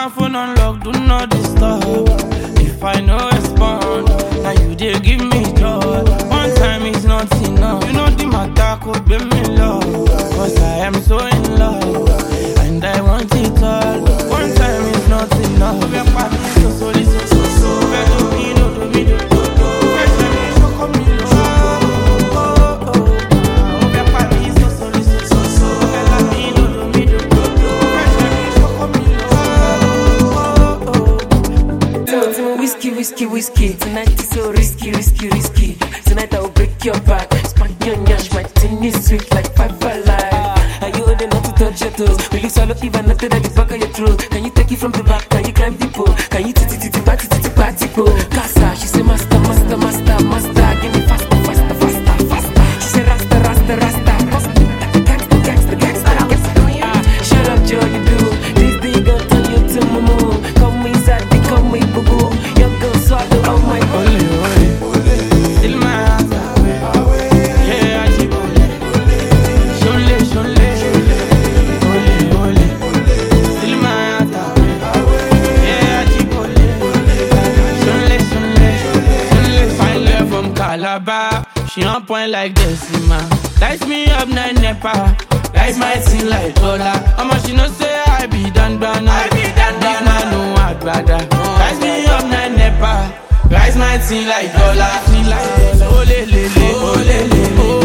my phone unlocked, do not disturb. If I no respond, now you dey give me joy. One time is not enough. You know the matter could be me love. Cause I am so in love, and I want it all. One time is not enough. Whiskey. Tonight is so risky. Tonight I will break your back. Spank your nyash, my thing is sweet like 5 alive. Are you old enough to touch your toes? Will you swallow even nothing at the back of your throat? Can you take it from the back? Can you climb the pole? Can you party pole? Casa, she say master. Give me faster. She say rasta. Shut up, Joe, you do. This thing gon' turn you to mumu. Come inside, come with boo-boo. Young girl swallow, oh my god. Ole, still my heart away. Yeah, I keep ole. Shole. Ole, still my heart away. Yeah, I keep ole. Shole. Fine girl from Calabar, she on point like Decima. Light me up, night nepa. Light my thing like dollar. How much you know say I be done brown? I be done brown. No, I'd rather. Light me up, night nepa. Rise my thing like dollar. Ole,